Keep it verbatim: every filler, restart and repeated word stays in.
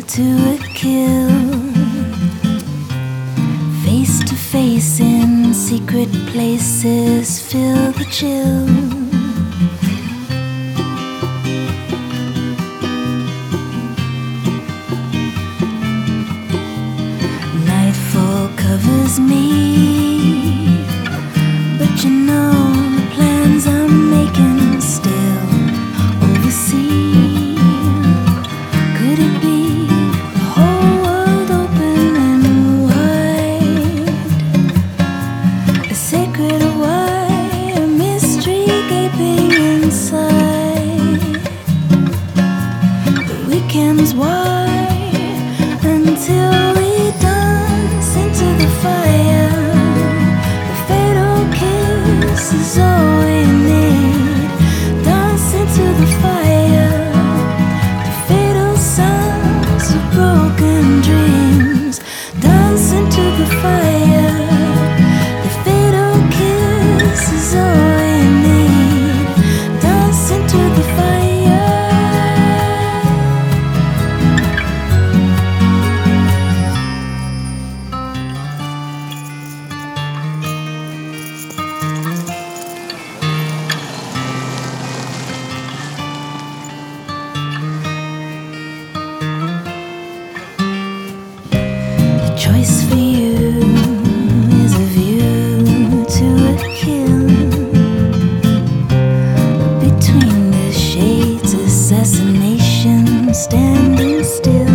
to a kill. Face to face in secret places, feel the chill. Nightfall covers me, but you know the plans I'm making still oversee. Could it be the whole world open and wide? A sacred why, a mystery gaping inside. The weekends wide until we dance into the fire. The fatal kiss is all we need. Dance into the fire. The fatal sounds of broken dreams. Dance into the fire. The fatal kiss is all we need. Dance into the fire. The choice for you is a view to a kill. Between the shades, assassination, standing still.